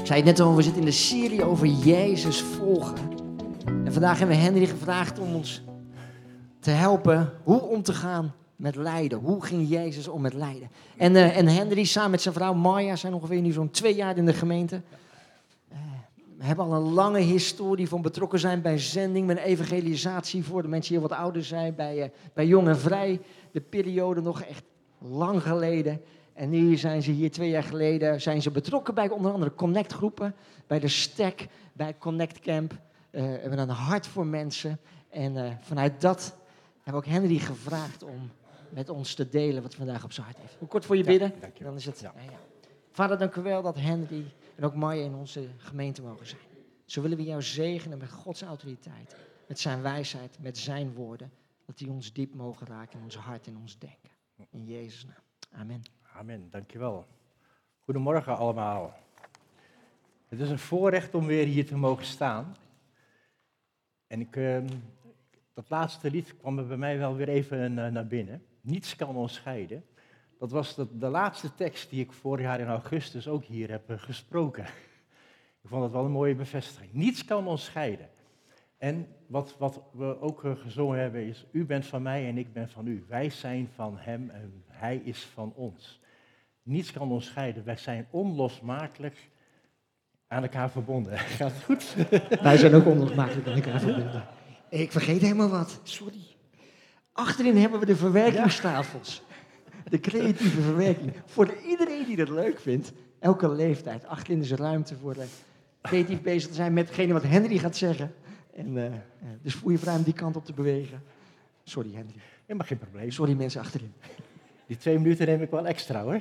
Ik zei het net al, we zitten in de serie over Jezus volgen. En vandaag hebben we Henry gevraagd om ons te helpen hoe om te gaan met lijden. Hoe ging Jezus om met lijden? En Henry samen met zijn vrouw Maya zijn ongeveer nu zo'n 2 jaar in de gemeente. We hebben al een lange historie van betrokken zijn bij zending, met evangelisatie voor de mensen die heel wat ouder zijn, bij Jong en Vrij. De periode nog echt lang geleden. En nu zijn ze hier 2 jaar geleden betrokken bij onder andere connectgroepen, bij de Stack, bij Connect Camp. We hebben een hart voor mensen. En vanuit dat hebben we ook Henry gevraagd om met ons te delen wat hij vandaag op zijn hart heeft. Hoe kort voor je bidden? Dank je. Dan is het. Ja. Ja. Vader, dank u wel dat Henry en ook Maya in onze gemeente mogen zijn. Zo willen we jou zegenen met Gods autoriteit, met zijn wijsheid, met zijn woorden. Dat die ons diep mogen raken in ons hart en ons denken. In Jezus' naam. Amen. Amen, dankjewel. Goedemorgen allemaal. Het is een voorrecht om weer hier te mogen staan. En dat laatste lied kwam er bij mij wel weer even naar binnen. Niets kan ons scheiden. Dat was de laatste tekst die ik vorig jaar in augustus ook hier heb gesproken. Ik vond dat wel een mooie bevestiging. Niets kan ons scheiden. En wat we ook gezongen hebben is, u bent van mij en ik ben van u. Wij zijn van hem en hij is van ons. Niets kan ons scheiden. Wij zijn onlosmakelijk aan elkaar verbonden. Gaat het goed? Wij zijn ook onlosmakelijk aan elkaar verbonden. Ik vergeet helemaal wat. Sorry. Achterin hebben we de verwerkingstafels. De creatieve verwerking. Voor iedereen die dat leuk vindt. Elke leeftijd. Achterin is er ruimte voor creatief bezig te zijn met hetgene wat Henry gaat zeggen. En dus voel je vrij om die kant op te bewegen. Sorry Henry. Helemaal geen probleem. Sorry mensen achterin. Die 2 minuten neem ik wel extra hoor.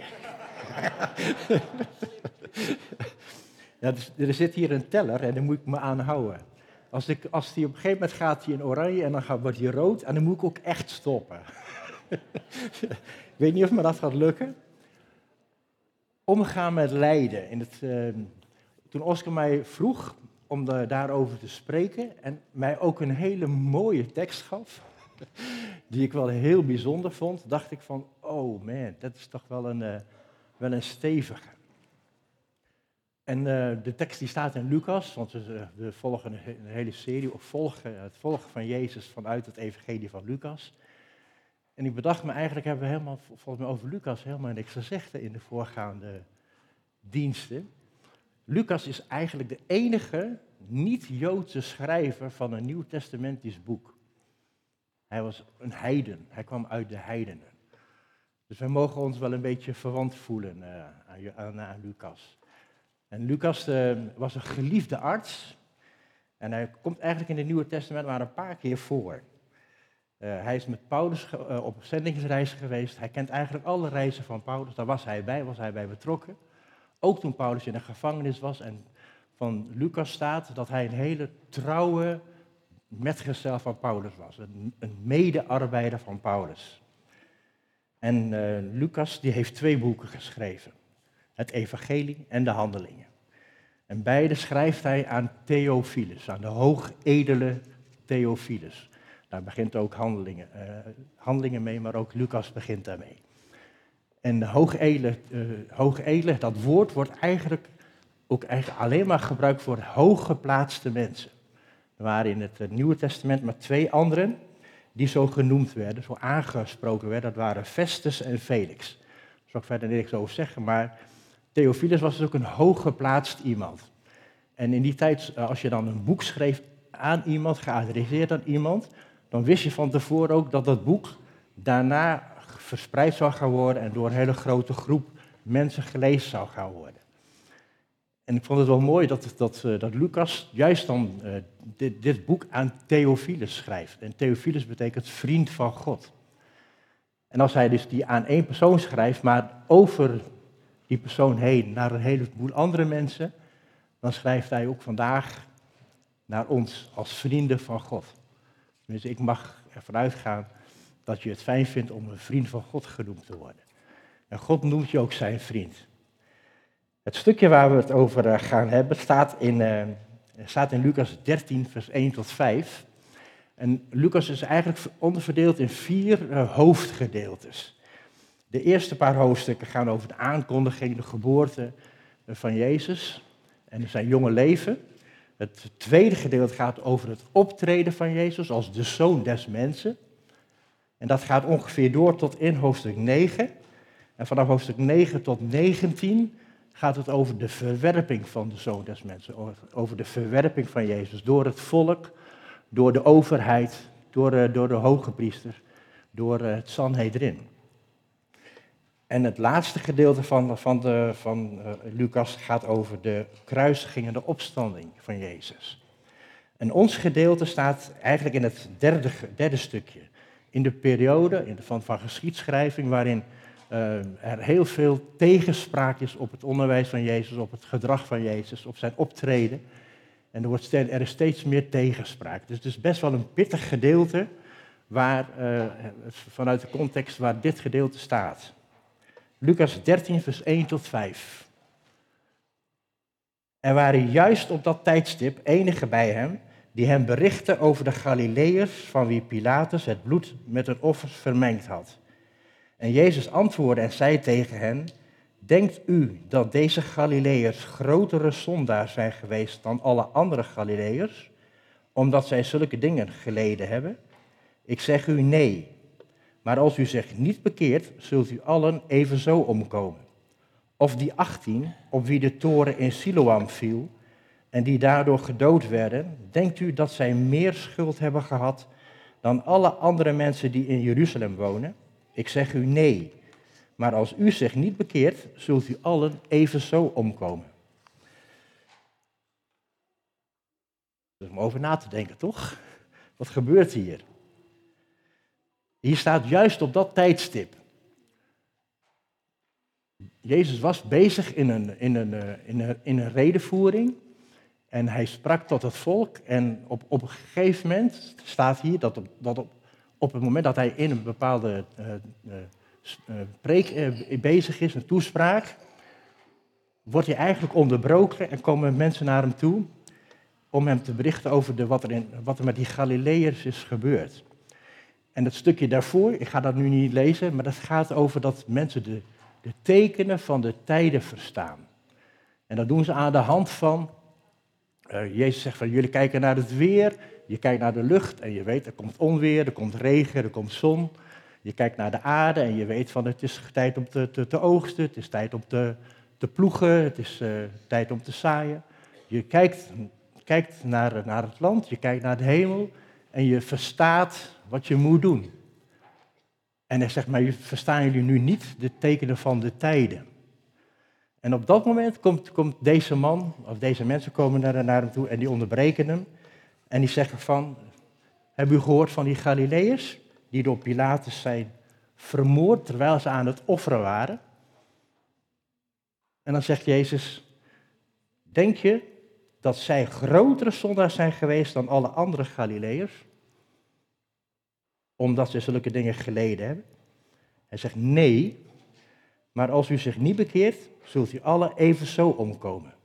Ja, dus er zit hier een teller en daar moet ik me aan houden. Als die op een gegeven moment gaat die in oranje en dan wordt die rood en dan moet ik ook echt stoppen. Ik weet niet of me dat gaat lukken. Omgaan met lijden. Toen Oscar mij vroeg om daarover te spreken en mij ook een hele mooie tekst gaf, die ik wel heel bijzonder vond, dacht ik van, oh man, dat is toch wel een stevige. En de tekst die staat in Lucas, want we volgen een hele serie, het volgen van Jezus vanuit het evangelie van Lucas. En ik bedacht me, eigenlijk hebben we volgens mij over Lucas helemaal niks gezegd in de voorgaande diensten. Lucas is eigenlijk de enige niet-Joodse schrijver van een nieuwtestamentisch boek. Hij was een heiden, hij kwam uit de heidenen. Dus wij mogen ons wel een beetje verwant voelen aan Lucas. En Lucas was een geliefde arts. En hij komt eigenlijk in het Nieuwe Testament maar een paar keer voor. Hij is met Paulus op zendingsreis geweest. Hij kent eigenlijk alle reizen van Paulus. Daar was hij bij betrokken. Ook toen Paulus in de gevangenis was. En van Lucas staat dat hij een hele trouwe metgezel van Paulus was. Een medearbeider van Paulus. En Lucas die heeft 2 boeken geschreven. Het Evangelie en de Handelingen. En beide schrijft hij aan Theophilus, aan de hoogedele Theophilus. Daar begint ook handelingen mee, maar ook Lucas begint daarmee. En de hoogedele, dat woord wordt eigenlijk alleen maar gebruikt voor hooggeplaatste mensen. Er waren in het Nieuwe Testament maar 2 anderen die zo genoemd werden, zo aangesproken werden. Dat waren Festus en Felix. Daar zal ik verder niks over zeggen, maar Theophilus was dus ook een hooggeplaatst iemand. En in die tijd, als je dan een boek schreef aan iemand, geadresseerd aan iemand, dan wist je van tevoren ook dat dat boek daarna verspreid zou gaan worden en door een hele grote groep mensen gelezen zou gaan worden. En ik vond het wel mooi dat Lucas juist dan dit boek aan Theophilus schrijft. En Theophilus betekent vriend van God. En als hij dus die aan 1 persoon schrijft, maar over die persoon heen naar een heleboel andere mensen, dan schrijft hij ook vandaag naar ons als vrienden van God. Dus ik mag ervan uitgaan dat je het fijn vindt om een vriend van God genoemd te worden. En God noemt je ook zijn vriend. Het stukje waar we het over gaan hebben staat in Lucas 13, vers 1 tot 5. En Lucas is eigenlijk onderverdeeld in 4 hoofdgedeeltes. De eerste paar hoofdstukken gaan over de aankondiging, de geboorte van Jezus. en zijn jonge leven. Het tweede gedeelte gaat over het optreden van Jezus als de Zoon des mensen. En dat gaat ongeveer door tot in hoofdstuk 9. En vanaf hoofdstuk 9 tot 19 gaat het over de verwerping van de Zoon des mensen. Over de verwerping van Jezus door het volk, door de overheid, door de hoge priester, door het Sanhedrin. En het laatste gedeelte van Lucas gaat over de kruisiging en de opstanding van Jezus. En ons gedeelte staat eigenlijk in het derde stukje. In de periode van geschiedschrijving waarin er heel veel tegenspraak is op het onderwijs van Jezus, op het gedrag van Jezus, op zijn optreden. En er is steeds meer tegenspraak. Dus het is best wel een pittig gedeelte vanuit de context waar dit gedeelte staat. Lucas 13, vers 1 tot 5. Er waren juist op dat tijdstip enigen bij hem die hem berichtten over de Galileërs van wie Pilatus het bloed met hun offers vermengd had. En Jezus antwoordde en zei tegen hen: denkt u dat deze Galileërs grotere zondaars zijn geweest dan alle andere Galileërs, omdat zij zulke dingen geleden hebben? Ik zeg u nee. Maar als u zich niet bekeert, zult u allen evenzo omkomen. Of die 18, op wie de toren in Siloam viel en die daardoor gedood werden, denkt u dat zij meer schuld hebben gehad dan alle andere mensen die in Jeruzalem wonen? Ik zeg u nee. Maar als u zich niet bekeert, zult u allen evenzo omkomen. Dus om over na te denken, toch? Wat gebeurt hier? Hier staat juist op dat tijdstip. Jezus was bezig in een redevoering en hij sprak tot het volk. En op een gegeven moment staat hier dat op het moment dat hij in een bepaalde preek bezig is, een toespraak, wordt hij eigenlijk onderbroken en komen mensen naar hem toe om hem te berichten over wat er met die Galileërs is gebeurd. En het stukje daarvoor, ik ga dat nu niet lezen, maar dat gaat over dat mensen de tekenen van de tijden verstaan. En dat doen ze aan de hand van, Jezus zegt van jullie kijken naar het weer, je kijkt naar de lucht en je weet er komt onweer, er komt regen, er komt zon. Je kijkt naar de aarde en je weet van het is tijd om te oogsten, het is tijd om te ploegen, het is tijd om te zaaien. Je kijkt naar het land, je kijkt naar de hemel en je verstaat wat je moet doen. En hij zegt, maar verstaan jullie nu niet de tekenen van de tijden? En op dat moment komt deze man, of deze mensen komen naar hem toe en die onderbreken hem. En die zeggen van, hebben u gehoord van die Galileërs die door Pilatus zijn vermoord terwijl ze aan het offeren waren? En dan zegt Jezus, denk je dat zij grotere zondaars zijn geweest dan alle andere Galileërs? Omdat ze zulke dingen geleden hebben? Hij zegt nee, maar als u zich niet bekeert, zult u allen evenzo omkomen.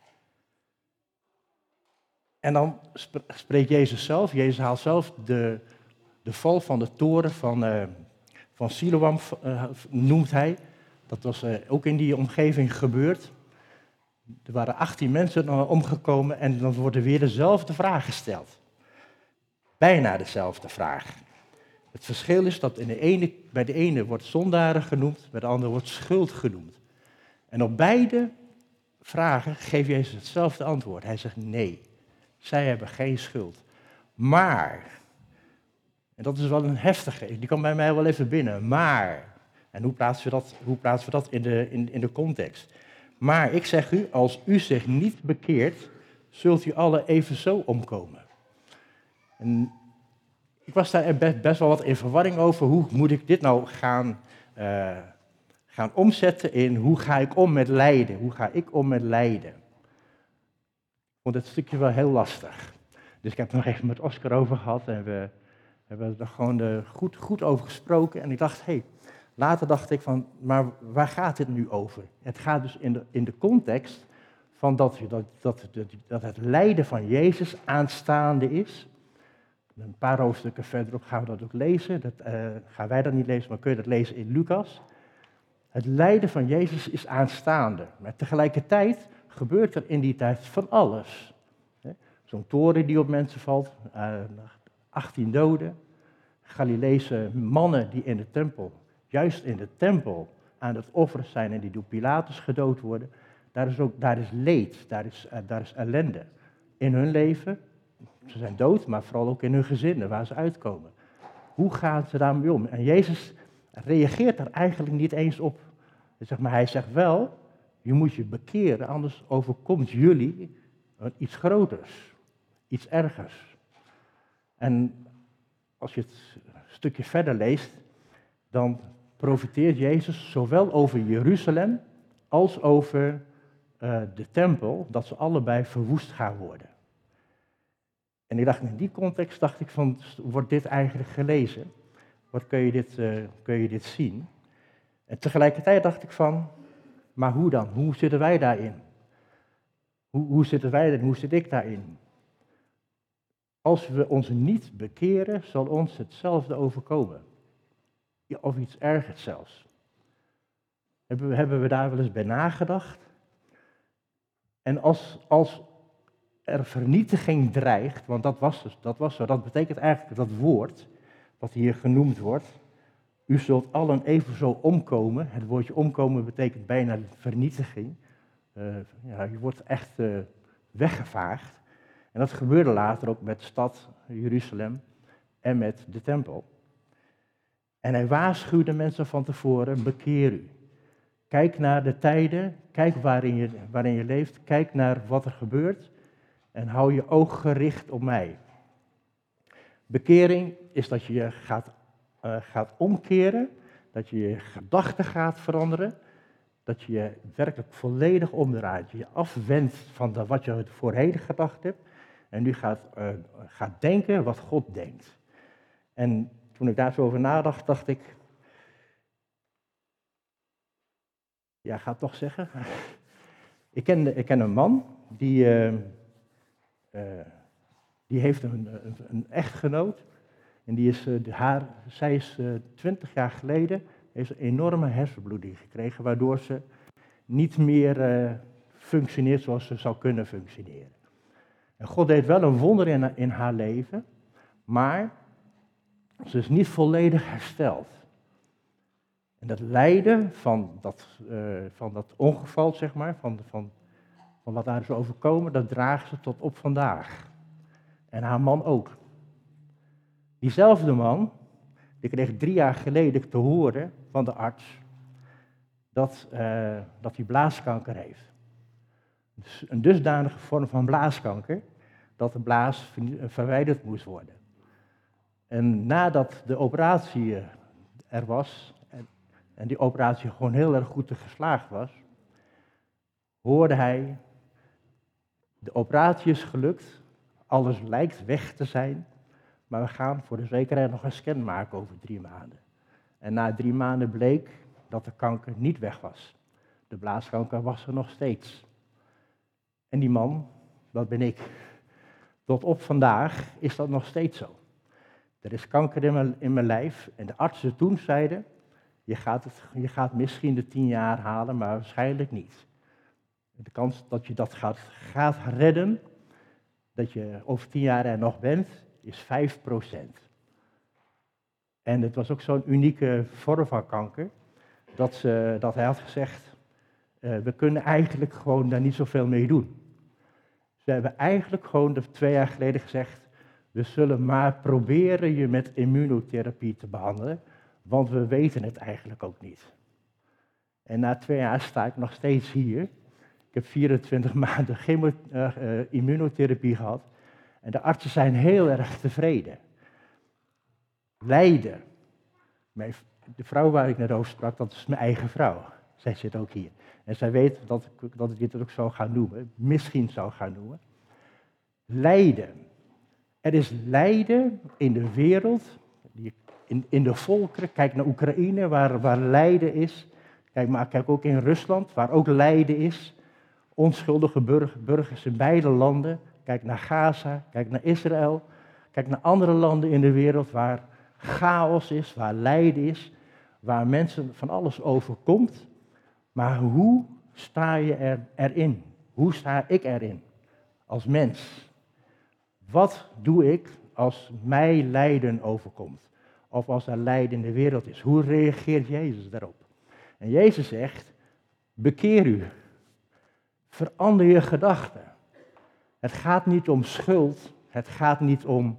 En dan spreekt Jezus zelf, Jezus haalt zelf de val van de toren van Siloam, noemt hij. Dat was ook in die omgeving gebeurd. Er waren 18 mensen omgekomen en dan wordt er weer dezelfde vraag gesteld. Bijna dezelfde vraag. Het verschil is dat bij de ene wordt zondaren genoemd, bij de andere wordt schuld genoemd. En op beide vragen geeft Jezus hetzelfde antwoord. Hij zegt nee, zij hebben geen schuld. Maar, en dat is wel een heftige, die kwam bij mij wel even binnen, maar, en hoe plaatsen we dat in de context? Maar ik zeg u, als u zich niet bekeert, zult u allen evenzo omkomen. En ik was daar best wel wat in verwarring over. Hoe moet ik dit nou gaan omzetten in hoe ga ik om met lijden? Hoe ga ik om met lijden? Ik vond het stukje wel heel lastig. Dus ik heb er nog even met Oscar over gehad en we hebben er gewoon goed over gesproken. En ik dacht, later dacht ik van, maar waar gaat dit nu over? Het gaat dus in de context van dat het lijden van Jezus aanstaande is. Een paar hoofdstukken verderop gaan we dat ook lezen. Dat gaan wij dat niet lezen, maar kun je dat lezen in Lucas. Het lijden van Jezus is aanstaande. Maar tegelijkertijd gebeurt er in die tijd van alles. Zo'n toren die op mensen valt, 18 doden, Galileese mannen die in de tempel, juist in de tempel, aan het offeren zijn en die door Pilatus gedood worden. Daar is leed, daar is ellende in hun leven. Ze zijn dood, maar vooral ook in hun gezinnen, waar ze uitkomen. Hoe gaan ze daarmee om? En Jezus reageert daar eigenlijk niet eens op. Zeg maar, hij zegt wel, je moet je bekeren, anders overkomt jullie iets groters, iets ergers. En als je het een stukje verder leest, dan profiteert Jezus zowel over Jeruzalem als over de tempel, dat ze allebei verwoest gaan worden. En ik dacht, in die context dacht ik van, wordt dit eigenlijk gelezen? Wat kun je dit zien? En tegelijkertijd dacht ik van, maar hoe dan? Hoe zitten wij daarin? Hoe zitten wij daarin? Hoe zit ik daarin? Als we ons niet bekeren, zal ons hetzelfde overkomen. Ja, of iets ergers zelfs. Hebben we daar wel eens bij nagedacht? En als er vernietiging dreigt, want dat was zo, dat betekent eigenlijk dat woord, wat hier genoemd wordt, u zult allen evenzo omkomen. Het woordje omkomen betekent bijna vernietiging. Je wordt echt weggevaagd. En dat gebeurde later ook met de stad Jeruzalem en met de tempel. En hij waarschuwde mensen van tevoren, bekeer u. Kijk naar de tijden, kijk waarin je leeft, kijk naar wat er gebeurt en hou je oog gericht op mij. Bekering is dat je gaat omkeren, dat je je gedachten gaat veranderen, dat je je werkelijk volledig omdraait, je afwendt van wat je voorheen gedacht hebt en nu gaat denken wat God denkt. En toen ik daar zo over nadacht, dacht ik, ja, ga het toch zeggen. Ik ken een man die heeft een echtgenoot. En zij is 20 jaar geleden, heeft een enorme hersenbloeding gekregen, waardoor ze niet meer functioneert zoals ze zou kunnen functioneren. En God deed wel een wonder in haar leven, maar ze is niet volledig hersteld. En dat lijden van dat ongeval, zeg maar, van wat haar is overkomen, dat draagt ze tot op vandaag. En haar man ook. Diezelfde man, die kreeg 3 jaar geleden te horen van de arts dat hij blaaskanker heeft. Dus een dusdanige vorm van blaaskanker dat de blaas verwijderd moest worden. En nadat de operatie er was, en die operatie gewoon heel erg goed geslaagd was, hoorde hij, de operatie is gelukt, alles lijkt weg te zijn, maar we gaan voor de zekerheid nog een scan maken over 3 maanden. En na 3 maanden bleek dat de kanker niet weg was. De blaaskanker was er nog steeds. En die man, dat ben ik, tot op vandaag is dat nog steeds zo. Er is kanker in mijn lijf en de artsen toen zeiden, je gaat misschien de 10 jaar halen, maar waarschijnlijk niet. De kans dat je dat gaat redden, dat je over 10 jaar er nog bent, is 5%. En het was ook zo'n unieke vorm van kanker, dat hij had gezegd, we kunnen eigenlijk gewoon daar niet zoveel mee doen. Ze hebben eigenlijk gewoon 2 jaar geleden gezegd, we zullen maar proberen je met immunotherapie te behandelen, want we weten het eigenlijk ook niet. En na 2 jaar sta ik nog steeds hier. Ik heb 24 maanden immunotherapie gehad. En de artsen zijn heel erg tevreden. Lijden. De vrouw waar ik net over sprak, dat is mijn eigen vrouw. Zij zit ook hier. En zij weet dat ik dit ook zou gaan noemen. Misschien zou gaan noemen. Lijden. Er is lijden in de wereld, in de volkeren. Kijk naar Oekraïne, waar lijden is. Kijk ook in Rusland, waar ook lijden is. Onschuldige burgers in beide landen. Kijk naar Gaza, kijk naar Israël. Kijk naar andere landen in de wereld waar chaos is, waar lijden is. Waar mensen van alles overkomt. Maar hoe sta je erin? Hoe sta ik erin als mens? Wat doe ik als mij lijden overkomt? Of als er lijden in de wereld is? Hoe reageert Jezus daarop? En Jezus zegt, bekeer u. Verander je gedachten. Het gaat niet om schuld. Het gaat niet om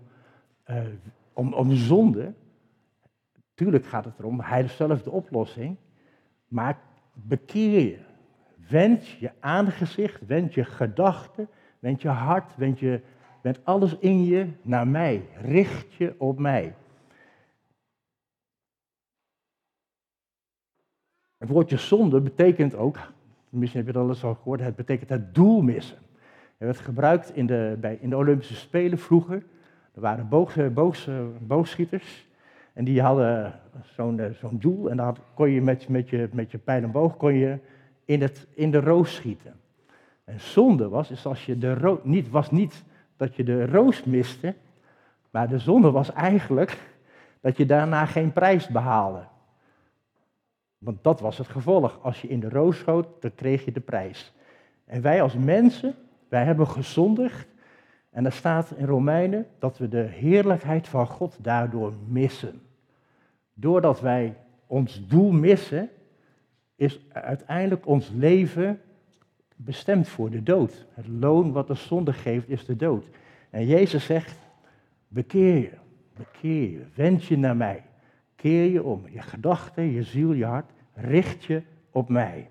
zonde. Tuurlijk gaat het erom, hij is zelf de oplossing. Maar bekeer je. Wend je aangezicht, wend je gedachten, wend je hart, wend alles in je naar mij. Richt je op mij. Het woordje zonde betekent ook, misschien heb je dat al eens al gehoord, het betekent het doel missen. Het werd gebruikt in de Olympische Spelen vroeger. Er waren boogschieters en die hadden zo'n doel en dan kon je met je pijl en boog kon je in de roos schieten. En zonde was als je niet dat je de roos miste, maar de zonde was eigenlijk dat je daarna geen prijs behaalde. Want dat was het gevolg. Als je in de roos schoot, dan kreeg je de prijs. En wij als mensen, wij hebben gezondigd. En er staat in Romeinen dat we de heerlijkheid van God daardoor missen. Doordat wij ons doel missen, is uiteindelijk ons leven bestemd voor de dood. Het loon wat de zonde geeft is de dood. En Jezus zegt, bekeer je, wend je naar mij. Keer je om, je gedachten, je ziel, je hart, richt je op mij.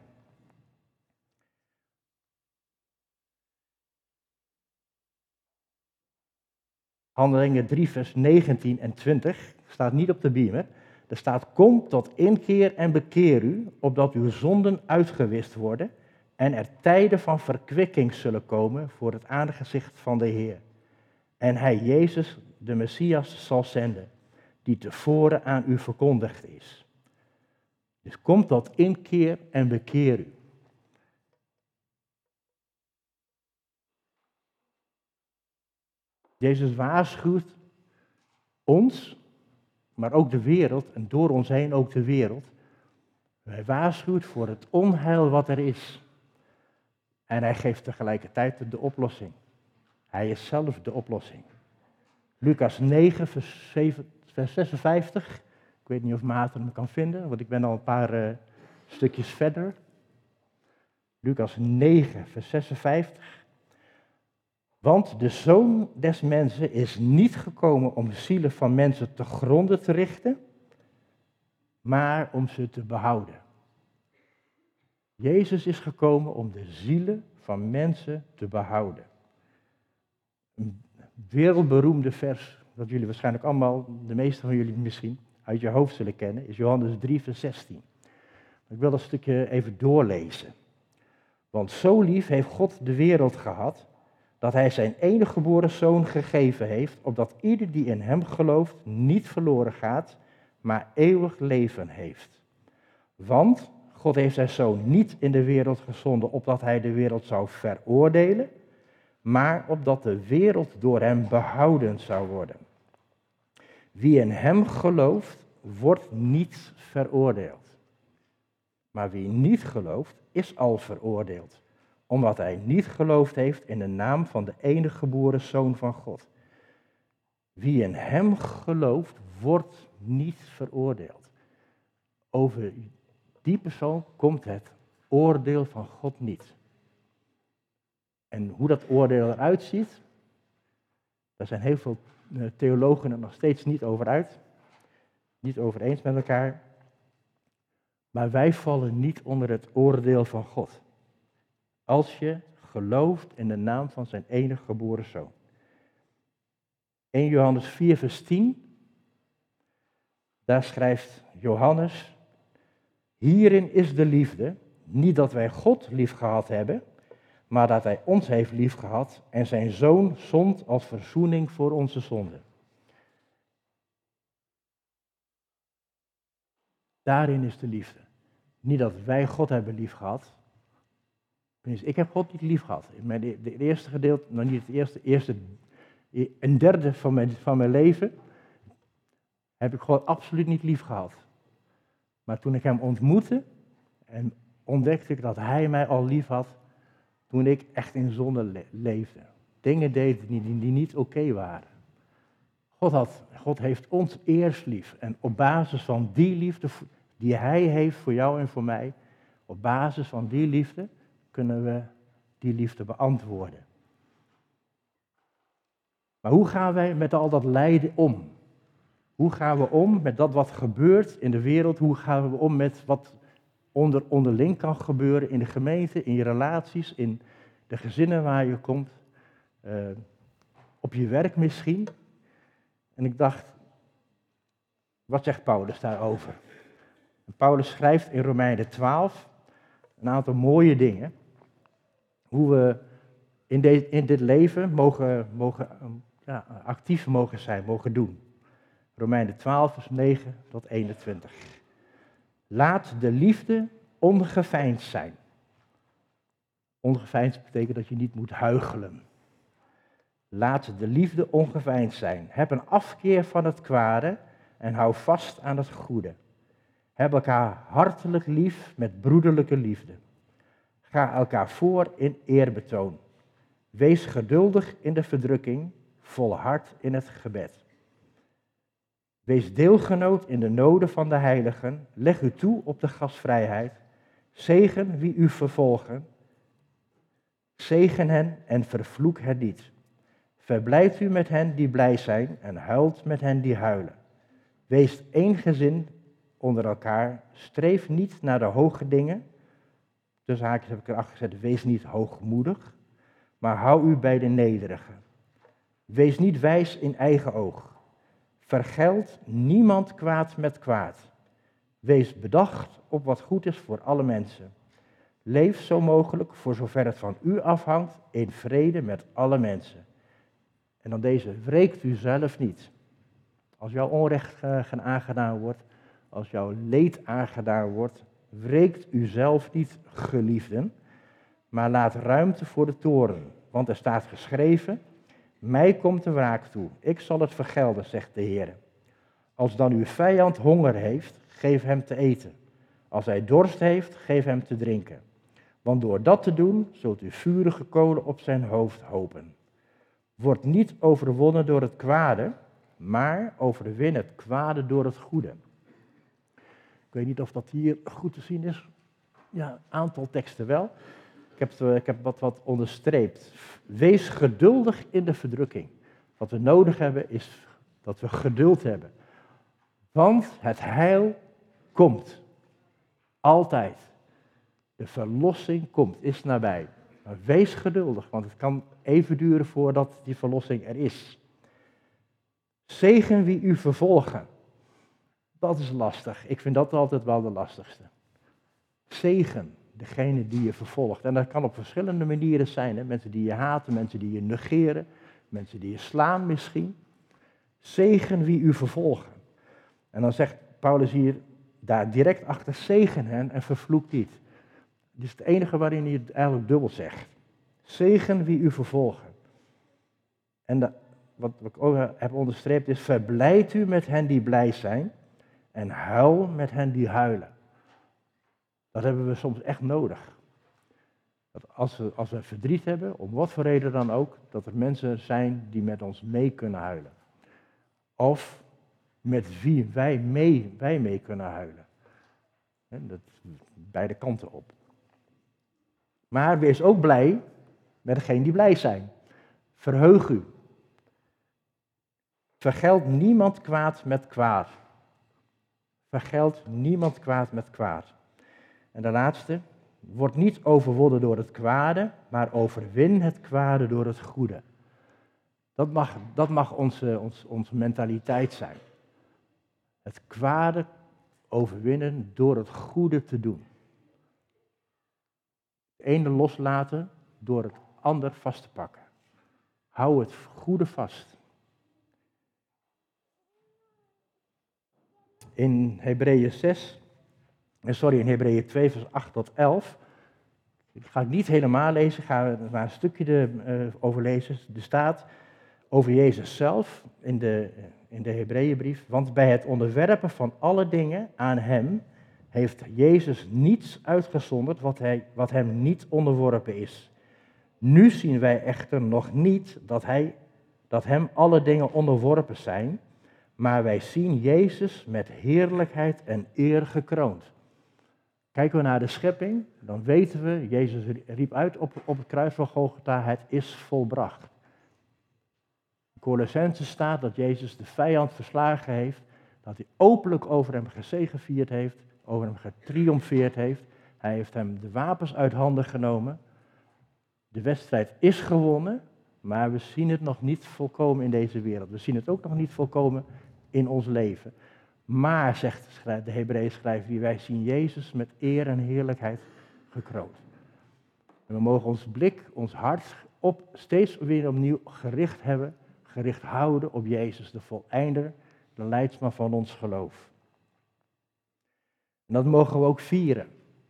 Handelingen 3 vers 19 en 20, staat niet op de beamer. Er staat, kom tot inkeer en bekeer u, opdat uw zonden uitgewist worden en er tijden van verkwikking zullen komen voor het aangezicht van de Heer. En hij, Jezus, de Messias, zal zenden, die tevoren aan u verkondigd is. Dus kom tot inkeer en bekeer u. Jezus waarschuwt ons, maar ook de wereld, en door ons heen ook de wereld. Hij waarschuwt voor het onheil wat er is. En hij geeft tegelijkertijd de oplossing. Hij is zelf de oplossing. Lucas 9, vers 56. Ik weet niet of Maarten hem kan vinden, want ik ben al een paar stukjes verder. Lucas 9, vers 56. Want de Zoon des Mensen is niet gekomen om de zielen van mensen te gronden te richten, maar om ze te behouden. Jezus is gekomen om de zielen van mensen te behouden. Een wereldberoemde vers, dat jullie waarschijnlijk allemaal, de meeste van jullie misschien, uit je hoofd zullen kennen, is Johannes 3, vers 16. Ik wil dat stukje even doorlezen. Want zo lief heeft God de wereld gehad, dat hij zijn enige geboren zoon gegeven heeft, opdat ieder die in hem gelooft niet verloren gaat, maar eeuwig leven heeft. Want God heeft zijn zoon niet in de wereld gezonden, opdat hij de wereld zou veroordelen, maar opdat de wereld door hem behouden zou worden. Wie in hem gelooft, wordt niet veroordeeld. Maar wie niet gelooft, is al veroordeeld, omdat hij niet geloofd heeft in de naam van de enige geboren Zoon van God. Wie in hem gelooft, wordt niet veroordeeld. Over die persoon komt het oordeel van God niet. En hoe dat oordeel eruit ziet, daar zijn heel veel theologen er nog steeds niet over eens met elkaar. Maar wij vallen niet onder het oordeel van God. Als je gelooft in de naam van zijn enige geboren Zoon. 1 Johannes 4 vers 10, daar schrijft Johannes, hierin is de liefde, niet dat wij God lief gehad hebben, maar dat hij ons heeft lief gehad en zijn Zoon zond als verzoening voor onze zonden. Daarin is de liefde. Niet dat wij God hebben lief gehad. Ik heb God niet lief gehad. De eerste gedeelte, nou niet het eerste een derde van mijn leven heb ik God absoluut niet lief gehad. Maar toen ik hem ontmoette en ontdekte ik dat hij mij al lief had, toen ik echt in zonde leefde. Dingen deed die niet oké waren. God heeft ons eerst lief. En op basis van die liefde die hij heeft voor jou en voor mij, op basis van die liefde kunnen we die liefde beantwoorden. Maar hoe gaan wij met al dat lijden om? Hoe gaan we om met dat wat gebeurt in de wereld? Hoe gaan we om met wat onderling kan gebeuren in de gemeente, in je relaties, in de gezinnen waar je komt, op je werk misschien? En ik dacht, wat zegt Paulus daarover? En Paulus schrijft in Romeinen 12 een aantal mooie dingen. Hoe we in dit leven actief mogen zijn, mogen doen. Romeinen 12 vers 9 tot 21. Laat de liefde ongeveinsd zijn. Ongeveinsd betekent dat je niet moet huichelen. Laat de liefde ongeveinsd zijn. Heb een afkeer van het kwade en hou vast aan het goede. Heb elkaar hartelijk lief met broederlijke liefde. Ga elkaar voor in eerbetoon. Wees geduldig in de verdrukking, volhard in het gebed. Wees deelgenoot in de noden van de heiligen. Leg u toe op de gastvrijheid. Zegen wie u vervolgen. Zegen hen en vervloek hen niet. Verblijdt u met hen die blij zijn en huilt met hen die huilen. Wees één gezin onder elkaar. Streef niet naar de hoge dingen. Tussen haakjes heb ik erachter gezet, wees niet hoogmoedig, maar hou u bij de nederige. Wees niet wijs in eigen oog. Vergeld niemand kwaad met kwaad. Wees bedacht op wat goed is voor alle mensen. Leef zo mogelijk, voor zover het van u afhangt, in vrede met alle mensen. En dan deze, wreekt u zelf niet. Als jouw onrecht aangedaan wordt, als jouw leed aangedaan wordt, wreekt u zelf niet, geliefden, maar laat ruimte voor de toorn. Want er staat geschreven, mij komt de wraak toe, ik zal het vergelden, zegt de Heer. Als dan uw vijand honger heeft, geef hem te eten. Als hij dorst heeft, geef hem te drinken. Want door dat te doen, zult u vurige kolen op zijn hoofd hopen. Word niet overwonnen door het kwade, maar overwin het kwade door het goede. Ik weet niet of dat hier goed te zien is. Ja, een aantal teksten wel. Ik heb wat onderstreept. Wees geduldig in de verdrukking. Wat we nodig hebben is dat we geduld hebben. Want het heil komt. Altijd. De verlossing komt, is nabij. Maar wees geduldig, want het kan even duren voordat die verlossing er is. Zegen wie u vervolgen. Dat is lastig. Ik vind dat altijd wel de lastigste. Zegen degene die je vervolgt. En dat kan op verschillende manieren zijn. Hè? Mensen die je haten, mensen die je negeren, mensen die je slaan misschien. Zegen wie u vervolgen. En dan zegt Paulus hier daar direct achter, zegen hen en vervloek niet. Dit is het enige waarin hij het eigenlijk dubbel zegt. Zegen wie u vervolgen. En wat ik ook heb onderstreept is, verblijd u met hen die blij zijn en huil met hen die huilen. Dat hebben we soms echt nodig. Dat als we verdriet hebben, om wat voor reden dan ook, dat er mensen zijn die met ons mee kunnen huilen. Of met wie wij mee kunnen huilen. Dat beide kanten op. Maar wees ook blij met degenen die blij zijn. Verheug u. Vergeld niemand kwaad met kwaad. Vergeld niemand kwaad met kwaad. En de laatste, word niet overwonnen door het kwade, maar overwin het kwade door het goede. Dat mag onze mentaliteit zijn. Het kwade overwinnen door het goede te doen. Het ene loslaten door het ander vast te pakken. Hou het goede vast. In Hebreeën 2 vers 8 tot 11. Ik ga het niet helemaal lezen, ik ga er maar een stukje over lezen. Er staat over Jezus zelf in de Hebreeënbrief. Want bij het onderwerpen van alle dingen aan hem heeft Jezus niets uitgezonderd wat hem niet onderworpen is. Nu zien wij echter nog niet dat hem alle dingen onderworpen zijn, maar wij zien Jezus met heerlijkheid en eer gekroond. Kijken we naar de schepping, dan weten we, Jezus riep uit op het kruis van Golgotha, het is volbracht. In Colossenzen staat dat Jezus de vijand verslagen heeft, dat hij openlijk over hem gezegevierd heeft, over hem getriomfeerd heeft. Hij heeft hem de wapens uit handen genomen. De wedstrijd is gewonnen, maar we zien het nog niet volkomen in deze wereld. We zien het ook nog niet volkomen in ons leven. Maar, zegt de Hebreeën schrijver, wij zien Jezus met eer en heerlijkheid gekroond. En we mogen ons blik, ons hart steeds weer opnieuw gericht houden op Jezus, de voleinder, de leidsman van ons geloof. En dat mogen we ook vieren.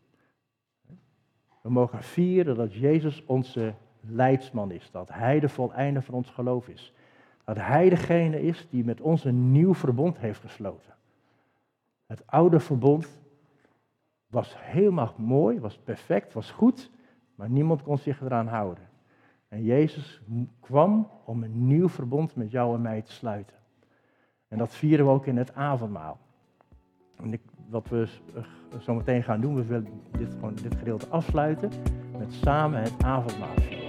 We mogen vieren dat Jezus onze leidsman is, dat Hij de voleinder van ons geloof is. Dat Hij degene is die met ons een nieuw verbond heeft gesloten. Het oude verbond was helemaal mooi, was perfect, was goed, maar niemand kon zich eraan houden. En Jezus kwam om een nieuw verbond met jou en mij te sluiten. En dat vieren we ook in het avondmaal. En wat we zo meteen gaan doen, we willen dit gedeelte afsluiten met samen het avondmaal vieren.